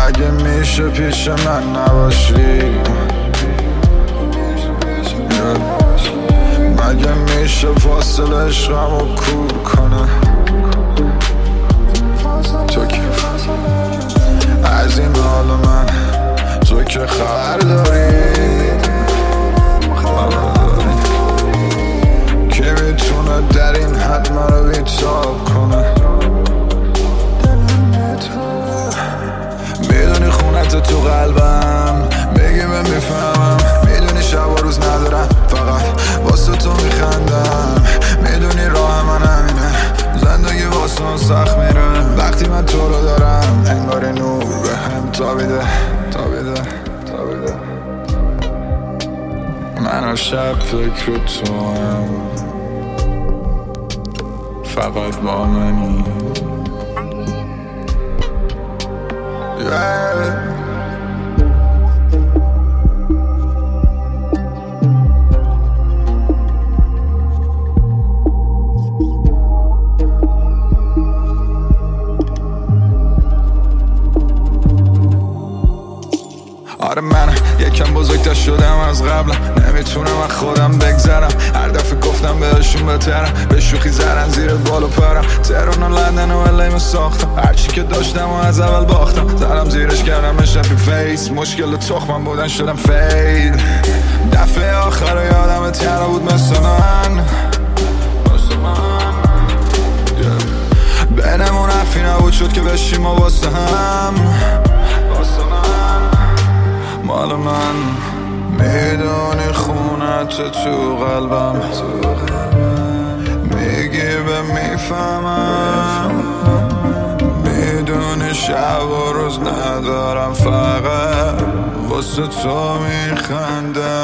مگه میشه پیش من نباشی؟ مگه میشه فاصله عشقمو کور کنه؟ تو که از این حال من تو که خبر داری؟ کی میتونه در این حد منو بیتاب کنه؟ میدونی خونت تو قلبم، میگی من میفهمم، میدونی شب و روز ندارم، فقط واسه تو میخندم. میدونی راه من همینه، زندگی واسه من سخت میره وقتی من تو رو دارم. انگار نور به هم تابیده تابیده تابیده. من هر شب فکر تو هم، فقط با منی. آره من یکم بزرگتر شدم از قبلم، نمیتونم از خودم بگذرم. هر دفعه گفتم بهشون بهترم، به شوخی زرن زیر بال و پرم. تهران و لندن و الیمو ساختم، هرچی که داشتم و از اول باختم. زدم زیرش کردم اشرفی فیس، مشکل تخمم بودن شدم فیل. دفعه آخر یادم تیرا بود مثل من، بینمون حرفی نبود شد که بشیم و واسه هم. مال من میدونی خونت تو قلبم، میگی به میفهمم. میدونی شب و روز ندارم، فقط واسه تو میخندم.